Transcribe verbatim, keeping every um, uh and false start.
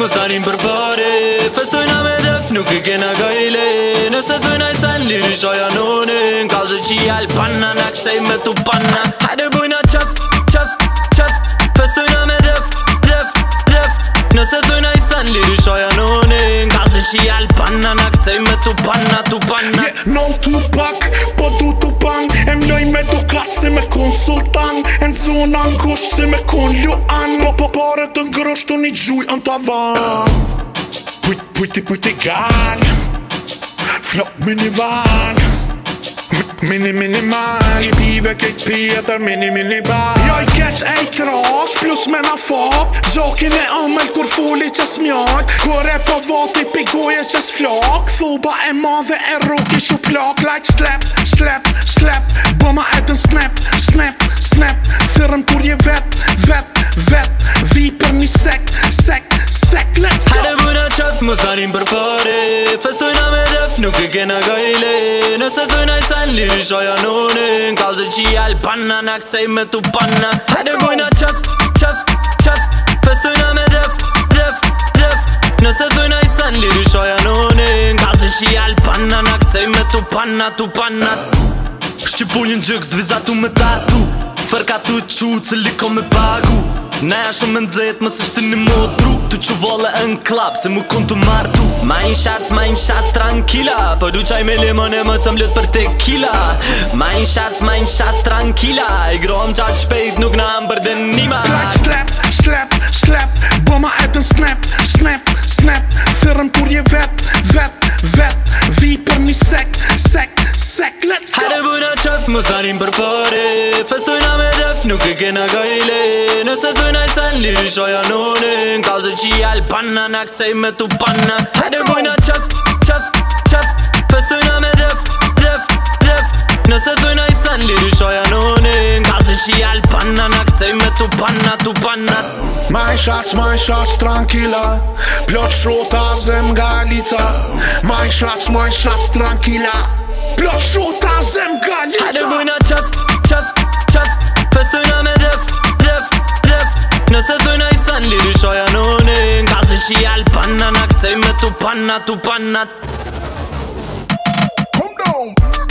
mos darim për pare. Festojna me def, nuk e kena gajle. Nëse thojna i sen liri shoja none. N'kallë që jal panna, na ksej me tu panna. Hajde bujna qef, qef, qef. Festojna me def, def, def. Nëse thojna i sen liri shoja none. N'kallë që jal panna, na ksej me tu panna, tu panna. Yeah, no tu pak, po du tu pan. E mloj me dukat si me konsultan. E n'zona n'kush si me kon luan. Po po pare të ngroshtu një gjuj në tavan. Pujt, pujti, pujti gal. Flok minival. Mini minimal. I pive kejt pjetër mini minival. Jo i kesh e i trash plus me na fak. Gjokin e amel kur fuli që smjak. Kur e po vati pigoje që s'flak. Thuba e madhe e ruki shu plak. Like slap, slap, slap. Bëma e të snap, snap, snap. Thyrëm kur je vet, vet, vet. Vi për një sek, sek, sek. Let's go. Hajde bujna qef, mos darim për pare. Festojna me def, nuk e kena gajle. Nëse thojna i sen liri shoja none. N'kallë që jal panna, na ksej me tu panna. Hajde bujna qef, qef, qef. Festojna me def, def, def. Nëse thojna i sen liri shoja none. N'kallë që jal panna, na ksej me tu panna, tu panna. Shqipunjën gjyks dvizatu me tatu. Fërka tu qu cili ko me pagu. Naja shumë më nëzet, mësë është një modru. Tu që vole në klap, se mu kun të martu. Ma in shots, ma in shots, tranquila. Po du qaj me limon e mësë më lut për tequila. Ma in shots, ma in shots, tranquila. I grom qatë shpejt, nuk na më bërden nima. Like slap, slap, slap. Bëma e të snap, snap, snap. Thyrëm kur je vet, vet, vet. Vi për një sek, sek, sek. Let's go. Hajde bujna qef, mos darim për pare. Festojna me def, nuk e kena gajle. Nëse thojna i sen liri shoja none. N'kallë që jal panna, na ksej me tu panna. Hajde bujna qef, qef, qef. Festojna me def, def, def. Nëse thojna i sen liri shoja none. N'kallë që jal panna, na ksej me tu panna, tu panna. My shots, my shots, tranquila. Plot shota zem galica. My shots, my shots, tranquila. Plot shota zem galica. Hajde bujna qef, qef, qef. Festojna me def, def, def. Nëse thojna i sen liri shoja none. N'kallë që jal panna, na ksej me tu panna, tu panna. Come down.